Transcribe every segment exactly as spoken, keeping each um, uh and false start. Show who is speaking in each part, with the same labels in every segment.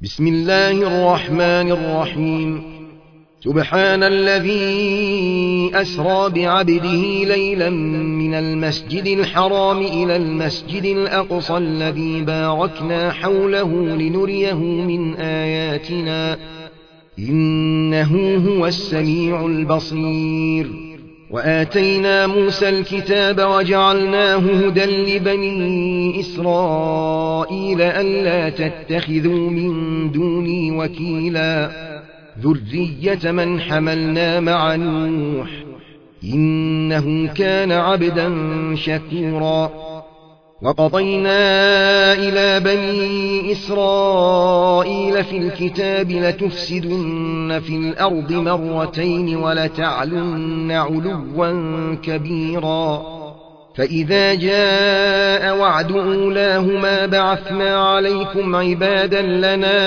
Speaker 1: بسم الله الرحمن الرحيم. سبحان الذي أسرى بعبده ليلا من المسجد الحرام إلى المسجد الأقصى الذي باركنا حوله لنريه من آياتنا إنه هو السميع البصير. وآتينا موسى الكتاب وجعلناه هدى لبني إسرائيل ألا تتخذوا من دوني وكيلا ذرية من حملنا مع نوح إنه كان عبدا شكورا. وقضينا إلى بني إسرائيل في الكتاب لتفسدن في الأرض مرتين ولتعلن علوا كبيرا. فإذا جاء وعد أولاهما بعثنا عليكم عبادا لنا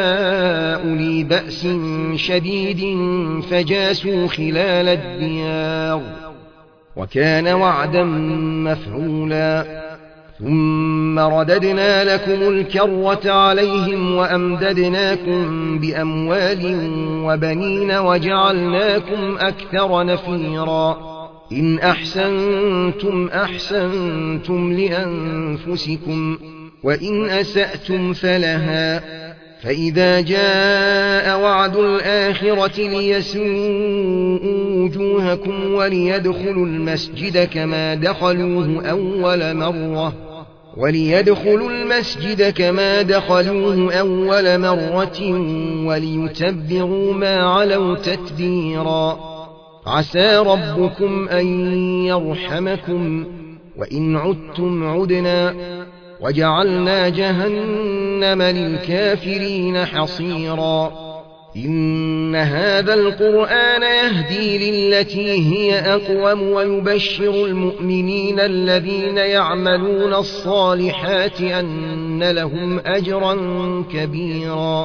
Speaker 1: أولي بأس شديد فجاسوا خلال الديار وكان وعدا مفعولا. ثم رددنا لكم الكرة عليهم وأمددناكم بأموال وبنين وجعلناكم أكثر نفيرا. إن أحسنتم أحسنتم لأنفسكم وإن أسأتم فلها. فإذا جاء وعد الآخرة ليسوءوا وجوهكم وليدخلوا المسجد كما دخلوه أول مرة وليدخلوا المسجد كما دخلوه أول مرة وليتبروا ما علوا تتبيرا. عسى ربكم أن يرحمكم وإن عدتم عدنا وجعلنا جهنم للكافرين حصيرا. إن هذا القرآن يهدي للتي هي أقوم ويبشر المؤمنين الذين يعملون الصالحات أن لهم أجرا كبيرا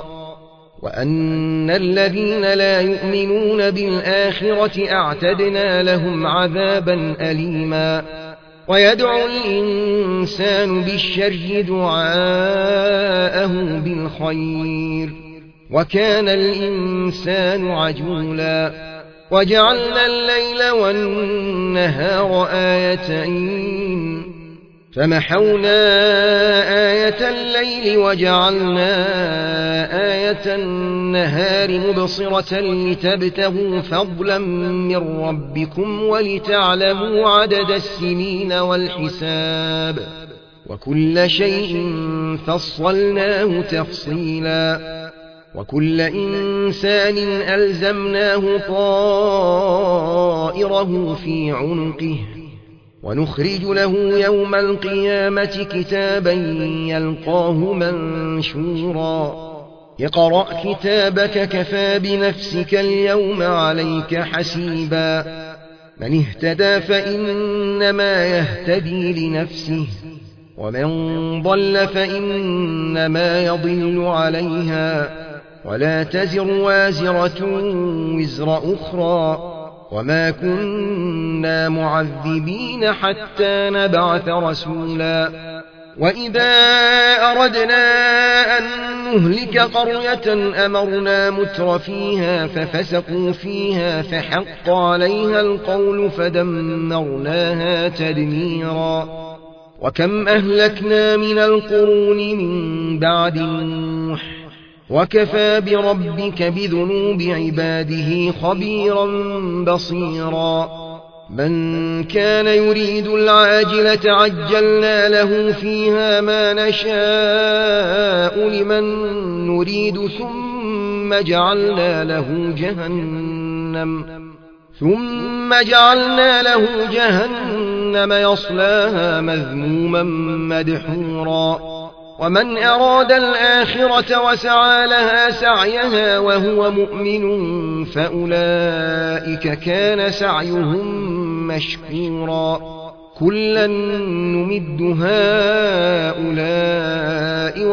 Speaker 1: وأن الذين لا يؤمنون بالآخرة أعتدنا لهم عذابا أليما. ويدعو الإنسان بالشر دعاءه بالخير وكان الإنسان عجولا. وجعلنا الليل والنهار آيتين فمحونا آية الليل وجعلنا آية النهار مبصرة لتبتغوا فضلا من ربكم ولتعلموا عدد السنين والحساب وكل شيء فصلناه تفصيلا. وكل إنسان ألزمناه طائره في عنقه ونخرج له يوم القيامة كتابا يلقاه منشورا. اقرأ كتابك كفى بنفسك اليوم عليك حسيبا. من اهتدى فإنما يهتدي لنفسه ومن ضل فإنما يضل عليها ولا تزر وازرة وزر أخرى وما كنا معذبين حتى نبعث رسولا. وإذا أردنا أن نهلك قرية أمرنا متر فيها ففسقوا فيها فحق عليها القول فدمرناها تدميرا. وكم أهلكنا من القرون من بعد نوح وكفى بربك بذنوب عباده خبيرا بصيرا. من كان يريد العاجلة عجلنا له فيها ما نشاء لمن نريد ثم جعلنا له جهنم ثم جعلنا له جهنم يصلاها مذموما مدحورا. ومن أراد الآخرة وسعى لها سعيها وهو مؤمن فأولئك كان سعيهم مشكورا. كلا نمد هؤلاء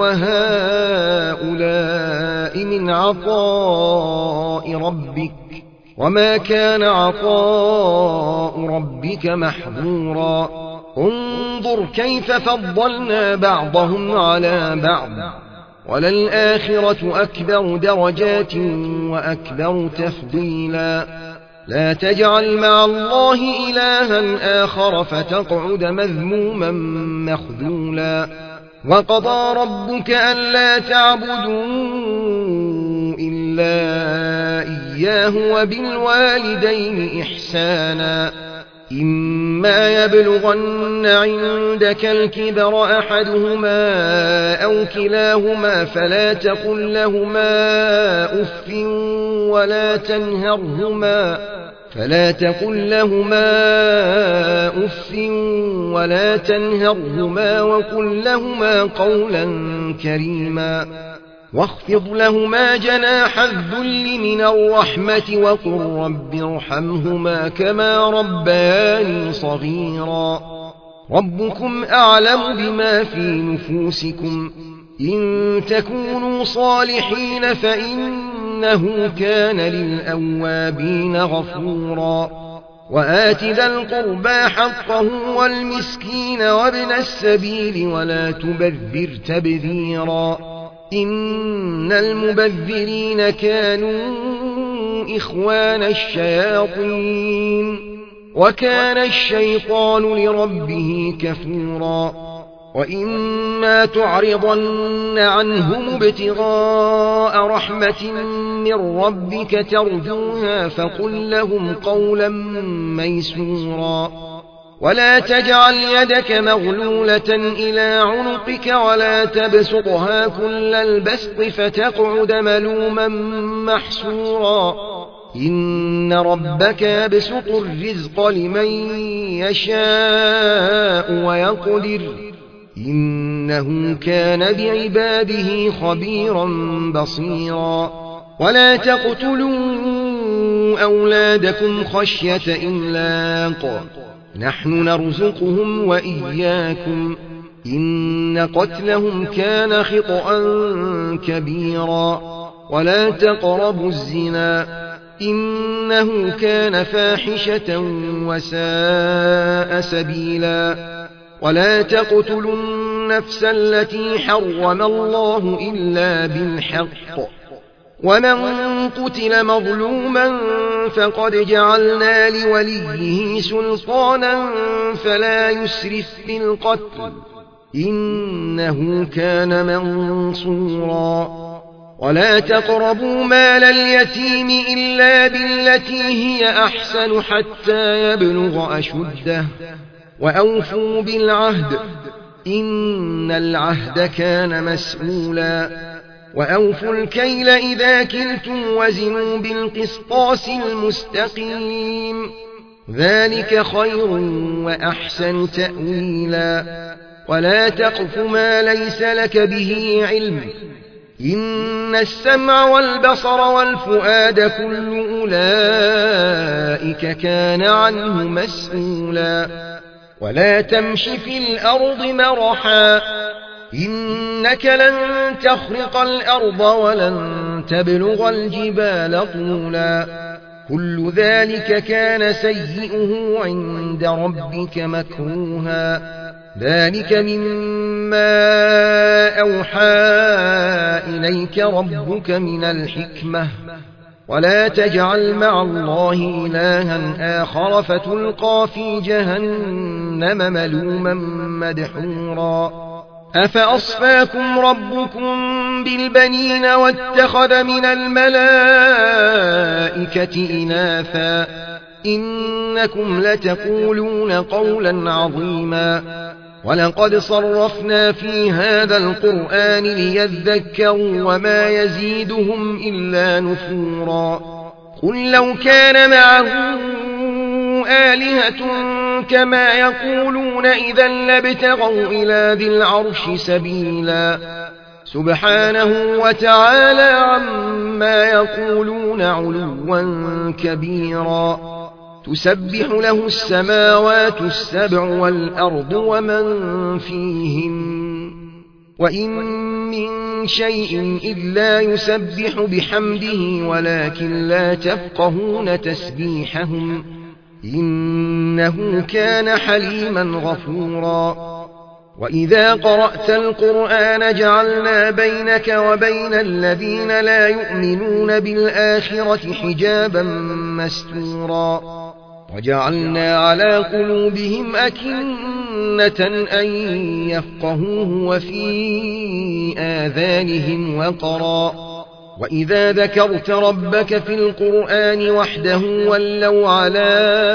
Speaker 1: وهؤلاء من عطاء ربك وما كان عطاء ربك محظورا. انظر كيف فضلنا بعضهم على بعض وللآخرة أكبر درجات وأكبر تفضيلا لا تجعل مع الله إلها آخر فتقعد مذموما مخذولا وقضى ربك ألا تعبدوا إلا إياه وبالوالدين إحسانا إما يبلغن عندك الكبر أحدهما أو كلاهما فلا تقل لهما أف ولا تنهرهما فلا تقل لهما أف ولا تنهرهما وقل لهما قولا كريما واخفض لهما جناح الذل من الرحمة وقل رب ارحمهما كما ربياني صغيرا ربكم أعلم بما في نفوسكم إن تكونوا صالحين فإنه كان للأوابين غفورا وآت ذا القربى حقه والمسكين وابن السبيل ولا تبذر تبذيرا إن المبذرين كانوا إخوان الشياطين وكان الشيطان لربه كفورا وإما تعرضن عنهم ابتغاء رحمة من ربك ترجوها فقل لهم قولا ميسورا ولا تجعل يدك مغلولة إلى عنقك ولا تبسطها كل البسط فتقعد ملوما محسورا إن ربك يبسط الرزق لمن يشاء ويقدر إنه كان بعباده خبيرا بصيرا ولا تقتلوا أولادكم خشية إملاق نحن نرزقهم وإياكم إن قتلهم كان خطأ كبيرا ولا تقربوا الزنا إنه كان فاحشة وساء سبيلا ولا تقتلوا النفس التي حرم الله إلا بالحق ومن قتل مظلوما فقد جعلنا لوليه سلطانا فلا يسرف في القتل إنه كان منصورا ولا تقربوا مال اليتيم إلا بالتي هي أحسن حتى يبلغ أشده وأوفوا بالعهد إن العهد كان مسؤولا وأوفوا الكيل إذا كلتم وزنوا بالقسطاس المستقيم ذلك خير وأحسن تأويلا ولا تقف ما ليس لك به علم إن السمع والبصر والفؤاد كل أولئك كان عنه مسؤولا ولا تمش في الأرض مرحا إنك لن تخرق الأرض ولن تبلغ الجبال طولا كل ذلك كان سيئه عند ربك مكروها ذلك مما أوحى إليك ربك من الحكمة ولا تجعل مع الله إلها آخر فتلقى في جهنم ملوما مدحورا أفأصفاكم ربكم بالبنين واتخذ من الملائكة إناثا إنكم لتقولون قولا عظيما ولقد صرفنا في هذا القرآن ليذكروا وما يزيدهم إلا نفورا قل لو كان معه آلهة كما يقولون إذا لابتغوا إلى ذي العرش سبيلا سبحانه وتعالى عما يقولون علوا كبيرا تسبح له السماوات السبع والأرض ومن فيهن وإن من شيء إلا يسبح بحمده ولكن لا تفقهون تسبيحهم إنه كان حليما غفورا وإذا قرأت القرآن جعلنا بينك وبين الذين لا يؤمنون بالآخرة حجابا مستورا وجعلنا على قلوبهم أكنة أن يفقهوه وفي آذانهم وقرا وإذا ذكرت ربك في القرآن وحده ولوا على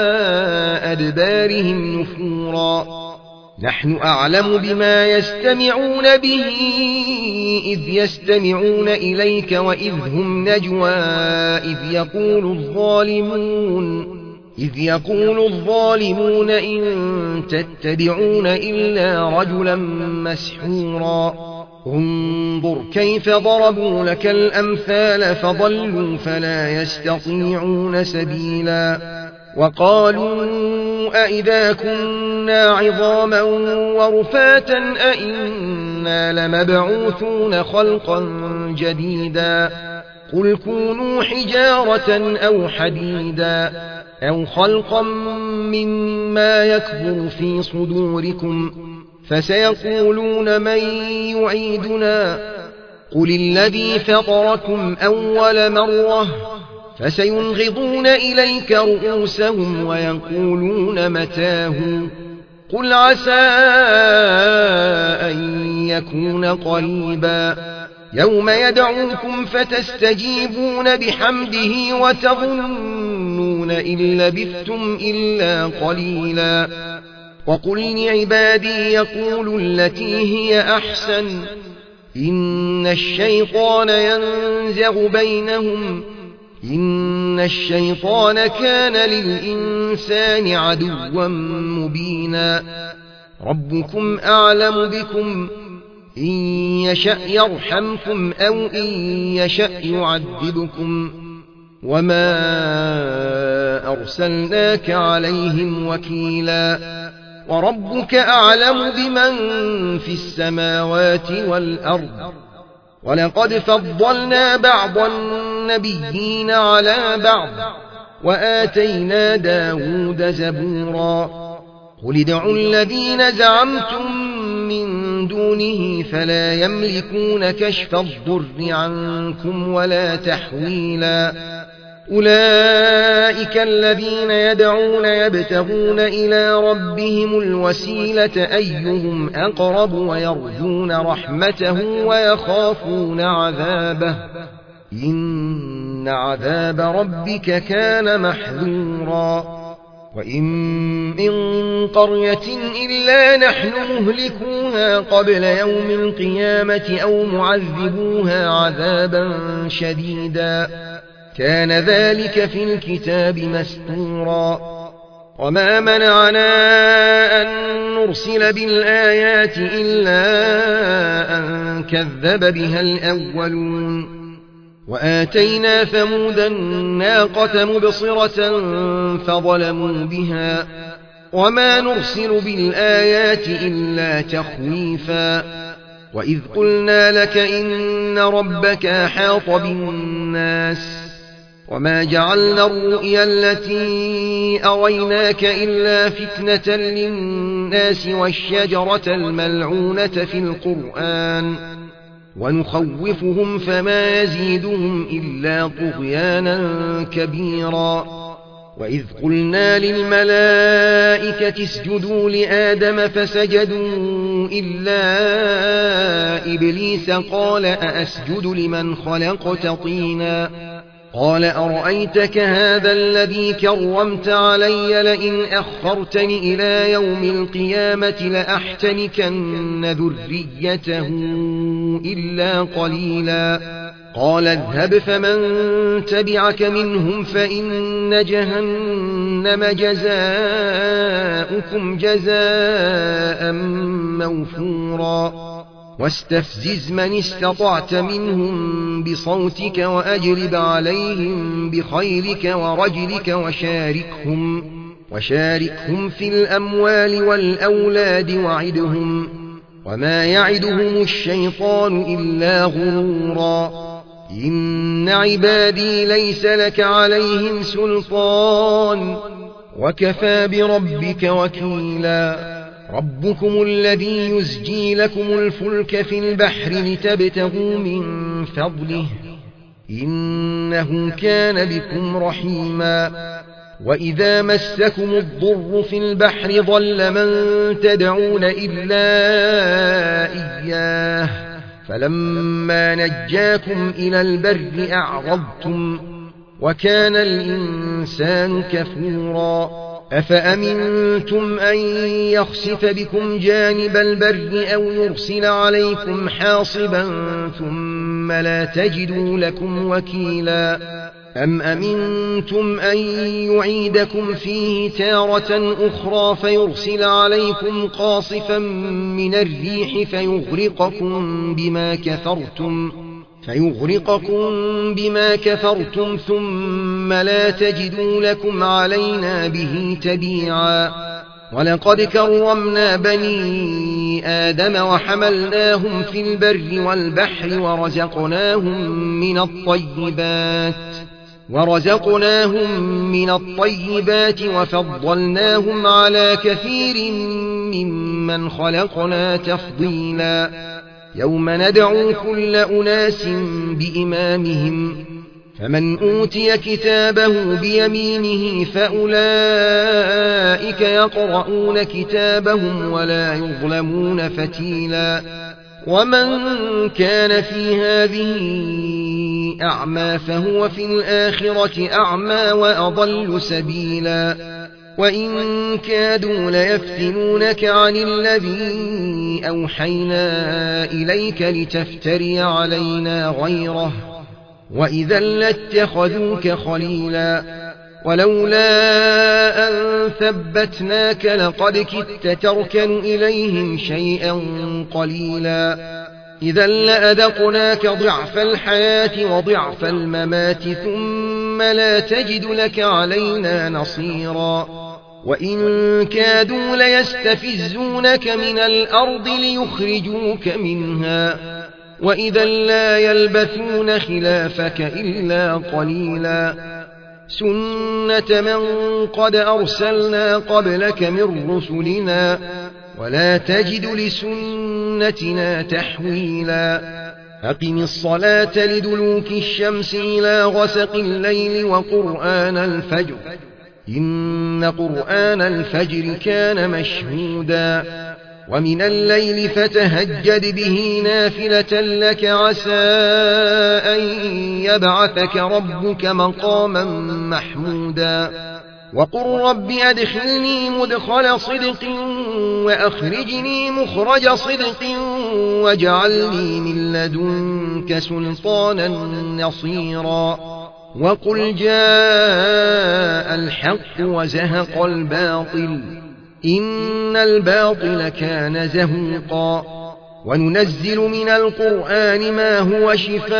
Speaker 1: أدبارهم نفورا نحن أعلم بما يستمعون به إذ يستمعون إليك وإذ هم نجوى إذ يقول الظالمون إذ يقول الظالمون إن تتبعون إلا رجلا مسحورا انظر كيف ضربوا لك الأمثال فضلوا فلا يستطيعون سبيلا وقالوا أئذا كنا عظاما ورفاتا أئنا لمبعوثون خلقا جديدا قل كونوا حجارة أو حديدا أو خلقا مما يكبر في صدوركم فسيقولون من يعيدنا قل الذي فطركم أول مرة فسينغضون إليك رؤوسهم ويقولون متاه قل عسى أن يكون قريبا يوم يدعوكم فتستجيبون بحمده وتظنون إن لبثتم إلا قليلا وقل لعبادي يقولوا التي هي أحسن إن الشيطان ينزغ بينهم إن الشيطان كان للإنسان عدوا مبينا ربكم أعلم بكم إن يشأ يرحمكم أو إن يشأ يعذبكم وما أرسلناك عليهم وكيلا وربك أعلم بمن في السماوات والأرض ولقد فضلنا بعض النبيين على بعض وآتينا داود زبورا قل ادعوا الذين زعمتم من دونه فلا يملكون كشف الضر عنكم ولا تحويلا أولئك الذين يدعون يبتغون إلى ربهم الوسيلة أيهم أقرب ويرجون رحمته ويخافون عذابه إن عذاب ربك كان محذورا وإن من قرية إلا نحن مهلكوها قبل يوم القيامة أو معذبوها عذابا شديدا كان ذلك في الكتاب مسطورا وما منعنا أن نرسل بالآيات إلا أن كذب بها الأولون وآتينا ثمود الناقة مبصرة فظلموا بها وما نرسل بالآيات إلا تخويفا وإذ قلنا لك إن ربك أحاط بالناس وما جعلنا الرؤيا التي أريناك إلا فتنة للناس والشجرة الملعونة في القرآن ونخوفهم فما يزيدهم إلا طغيانا كبيرا وإذ قلنا للملائكة اسجدوا لآدم فسجدوا إلا إبليس قال أأسجد لمن خلقت طينا قال أرأيتك هذا الذي كرمت علي لئن أخرتني إلى يوم القيامة لأحتنكن ذريته إلا قليلا قال اذهب فمن تبعك منهم فإن جهنم جزاؤكم جزاء موفورا واستفزز من استطعت منهم بصوتك وأجلب عليهم بخيلك ورجلك وشاركهم, وشاركهم في الأموال والأولاد وعدهم وما يعدهم الشيطان إلا غرورا إن عبادي ليس لك عليهم سلطان وكفى بربك وكيلا ربكم الذي يزجي لكم الفلك في البحر لتبتغوا من فضله إنه كان بكم رحيما وإذا مسكم الضر في البحر ضل من تدعون إلا إياه فلما نجاكم إلى البر أعرضتم وكان الإنسان كفورا أفأمنتم أن يخسف بكم جانب البر أو يرسل عليكم حاصبا ثم لا تجدوا لكم وكيلا أم أمنتم أن يعيدكم فيه تارة أخرى فيرسل عليكم قاصفا من الريح فيغرقكم بما كفرتم فيغرقكم بما كفرتم ثم لا تجدوا لكم علينا به تبيعا ولقد كرمنا بني آدم وحملناهم في البر والبحر ورزقناهم من الطيبات ورزقناهم من الطيبات وفضلناهم على كثير ممن خلقنا تفضيلا يوم ندعو كل أناس بإمامهم فمن أوتي كتابه بيمينه فأولئك يقرؤون كتابهم ولا يظلمون فتيلا ومن كان في هذه أعمى فهو في الآخرة أعمى وأضل سبيلا وإن كادوا ليفتنونك عن الذي أوحينا إليك لتفتري علينا غيره وإذا لاتخذوك خليلا ولولا أن ثبتناك لقد كدت تركن إليهم شيئا قليلا إذا لأذقناك ضعف الحياة وضعف الممات ثم لا تجد لك علينا نصيرا وإن كادوا ليستفزونك من الأرض ليخرجوك منها وإذا لا يلبثون خلافك إلا قليلا سنة من قد أرسلنا قبلك من رسلنا ولا تجد لسنتنا تحويلا أقم الصلاة لدلوك الشمس إلى غسق الليل وقرآن الفجر إن قرآن الفجر كان مشهودا ومن الليل فتهجد به نافلة لك عسى أن يبعثك ربك مقاما محمودا وقل رب أدخلني مدخل صدق وأخرجني مخرج صدق واجعلني من لدنك سلطانا نصيرا وقل جاء الحق وزهق الباطل إن الباطل كان زهوقا وننزل من القرآن ما هو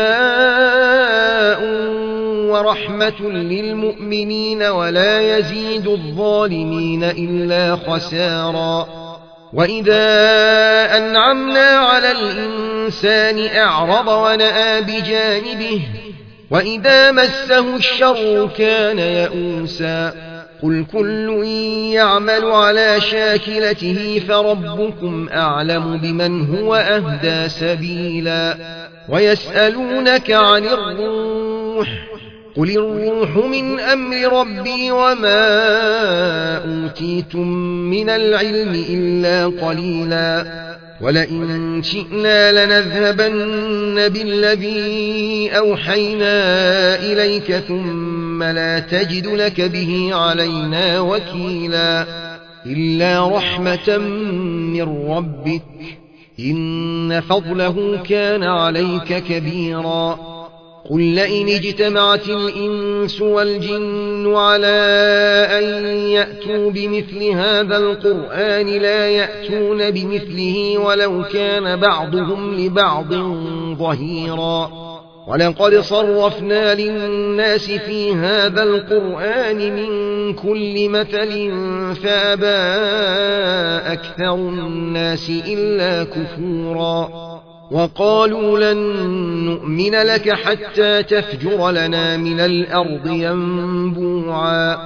Speaker 1: شفاء ورحمة للمؤمنين ولا يزيد الظالمين إلا خسارا وإذا أنعمنا على الإنسان أعرض ونأى بجانبه وإذا مسه الشر كان يئوسا قل كل يعمل على شاكلته فربكم أعلم بمن هو أهدى سبيلا ويسألونك عن الروح قل الروح من أمر ربي وما أوتيتم من العلم إلا قليلا ولئن شئنا لنذهبن بالذي أوحينا إليك ثم لا تجد لك به علينا وكيلا إلا رحمة من ربك إن فضله كان عليك كبيرا قل لئن اجتمعت الإنس والجن على أن يأتوا بمثل هذا القرآن لا يأتون بمثله ولو كان بعضهم لبعض ظهيرا ولقد صرفنا للناس في هذا القرآن من كل مثل فأبى أكثر الناس إلا كفورا وقالوا لن نؤمن لك حتى تفجر لنا من الأرض ينبوعا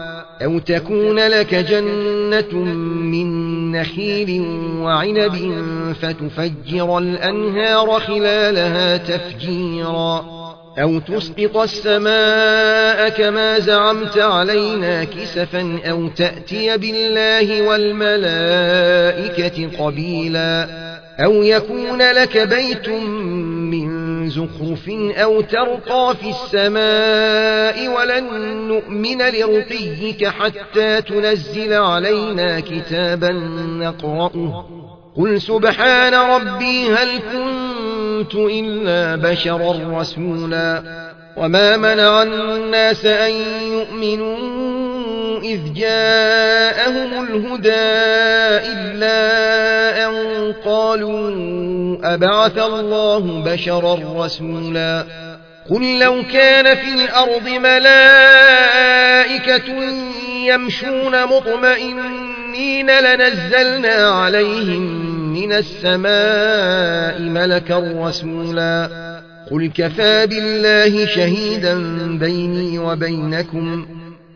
Speaker 1: أو تكون لك جنة من نخيل وعنب فتفجر الأنهار خلالها تفجيرا أو تسقط السماء كما زعمت علينا كسفا أو تأتي بالله والملائكة قبيلا أو يكون لك بيت من زخرف أو ترقى في السماء ولن نؤمن لرقيك حتى تنزل علينا كتابا نقرأه قل سبحان ربي هل كنت إلا بشرا رسولا وما منع الناس أن يؤمنوا إذ جاءهم الهدى إلا أن قالوا أبعث الله بشرا رسولا قل لو كان في الأرض ملائكة يمشون مطمئنين لنزلنا عليهم من السماء ملكا رسولا قل كفى بالله شهيدا بيني وبينكم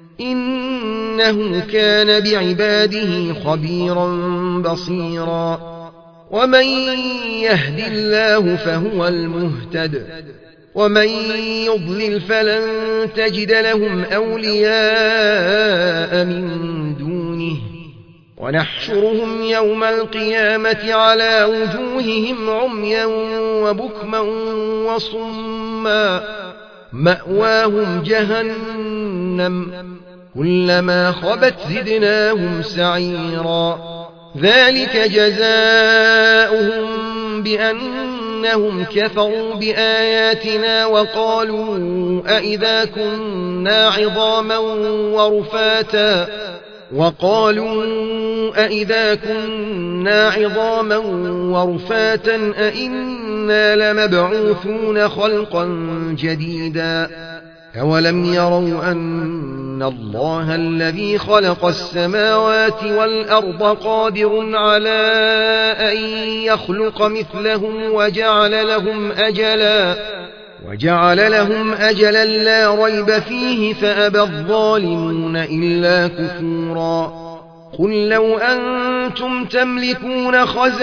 Speaker 1: إنه كان بعباده خبيرا بصيرا ومن يهد الله فهو المهتد ومن يضلل فلن تجد لهم أولياء من دونه ونحشرهم يوم القيامة على وجوههم عميا وبكما وصما مأواهم جهنم كلما خبت زدناهم سعيرا ذلك جزاؤهم بأنهم كفروا بآياتنا وقالوا أئذا كنا عظاما ورفاتا وقالوا أئذا كنا عظاما ورفاتا أئنا لمبعوثون خلقا جديدا أولم يروا أن الله الذي خلق السماوات والأرض قادر على أن يخلق مثلهم وجعل لهم أجلا وجعل لهم أجلا لا ريب فيه فأبى الظالمون إلا كفورا قل لو أنتم تملكون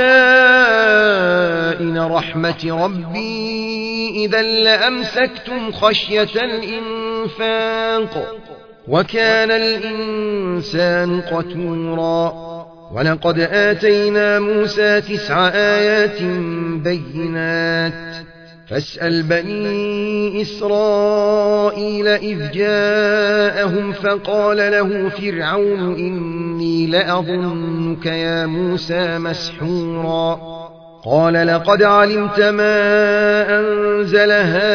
Speaker 1: خزائن رحمة ربي إذا لأمسكتم خشية الإنفاق وكان الإنسان قتورا ولقد آتينا موسى تسع آيات بينات فاسأل بني إسرائيل إذ جاءهم فقال له فرعون إني لأظنك يا موسى مسحورا قال لقد علمت ما أنزل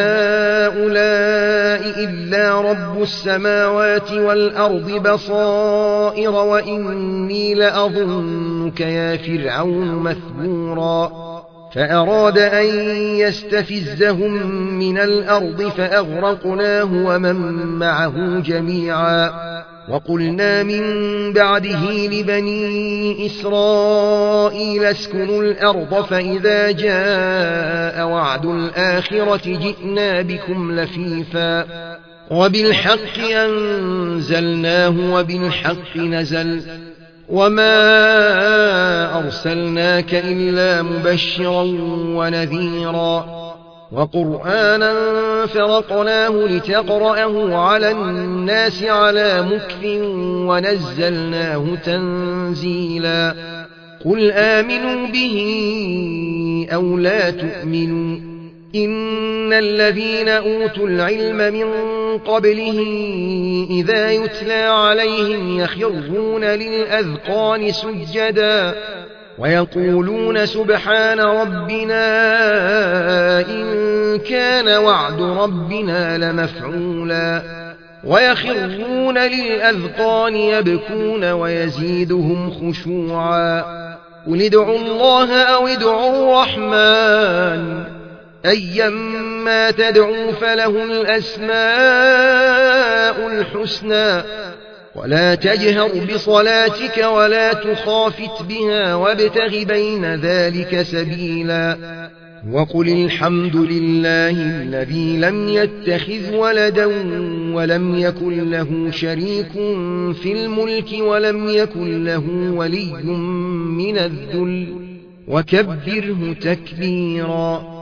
Speaker 1: هؤلاء إلا رب السماوات والأرض بصائر وإني لأظنك يا فرعون مثبورا فأراد أن يستفزهم من الأرض فأغرقناه ومن معه جميعا وقلنا من بعده لبني إسرائيل اسكنوا الأرض فإذا جاء وعد الآخرة جئنا بكم لفيفا وبالحق أنزلناه وبالحق نزل وما أرسلناك إلا مبشرا ونذيرا وقرآنا فرقناه لتقرأه على الناس على مكث ونزلناه تنزيلا قل آمنوا به أو لا تؤمنوا إن الذين أوتوا العلم من قبله إذا يتلى عليهم يخرون للأذقان سجدا ويقولون سبحان ربنا إن كان وعد ربنا لمفعولا ويخرون للأذقان يبكون ويزيدهم خشوعا قل ادعوا الله أو ادعوا الرحمن أيما تدعوا فله الأسماء الحسنى ولا تجهر بصلاتك ولا تخافت بها وابتغ بين ذلك سبيلا وقل الحمد لله الذي لم يتخذ ولدا ولم يكن له شريك في الملك ولم يكن له ولي من الذل وكبره تكبيرا.